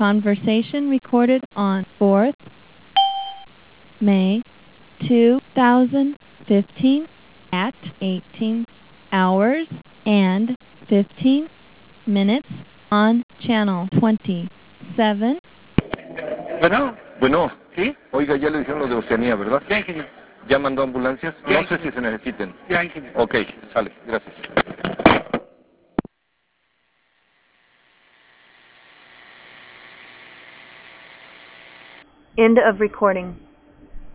Conversation recorded on 4th May 2015 at 18 hours and 15 minutes on channel 27. Bueno, Bueno, ¿sí? oiga, ya le dijeron lo de Oceanía, ¿verdad? Ya, ingeniero. ¿Ya mandó ambulancias? Ya, No sé si se necesiten. Ya, ingeniero. Ok, sale, gracias. End of recording.